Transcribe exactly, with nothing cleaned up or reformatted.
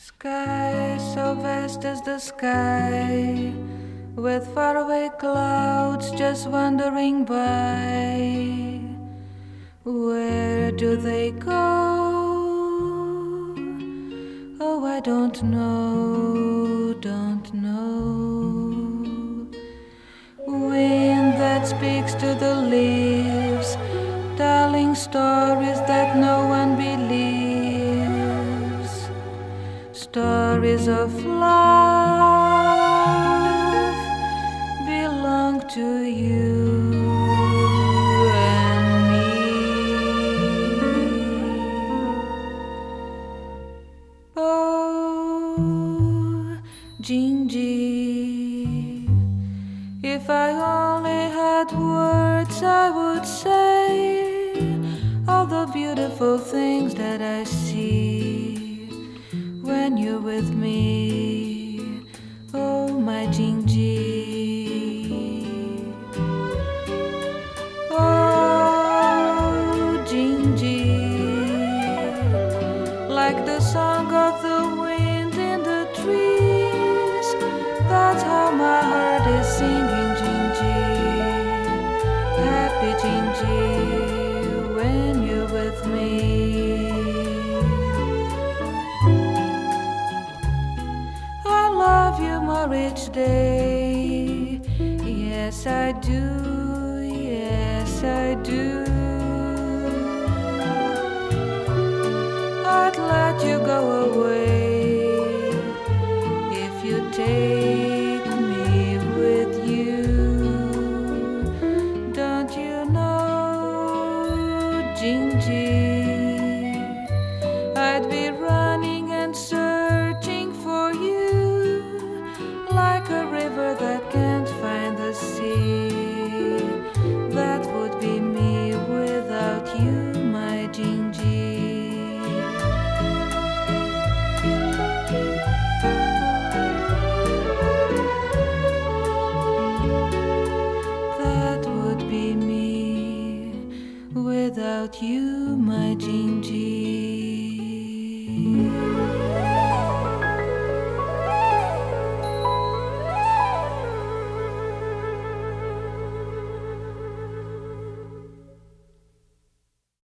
Sky so vast as the sky, with faraway clouds just wandering by. Where do they go? Oh, I don't know, don't know. Wind that speaks to the leaves, telling stories that no one believes. Stories of love belong to you and me. Oh, Gingy, if I only had words, I would say all the beautiful things that I see when you're with me. Oh, my Gingy. Oh, Gingy, like the song of the wind in the trees, that's how my heart is singing, Gingy. Happy Gingy, when you're with me. I love you more each day. Yes, I do. Yes, I do. I'd let you go away if you take me with you. Don't you know, Gingy, I'd be running and searching for you like a river that can't find the sea. That would be me without you, my Gingy. That would be me without you, my Gingy.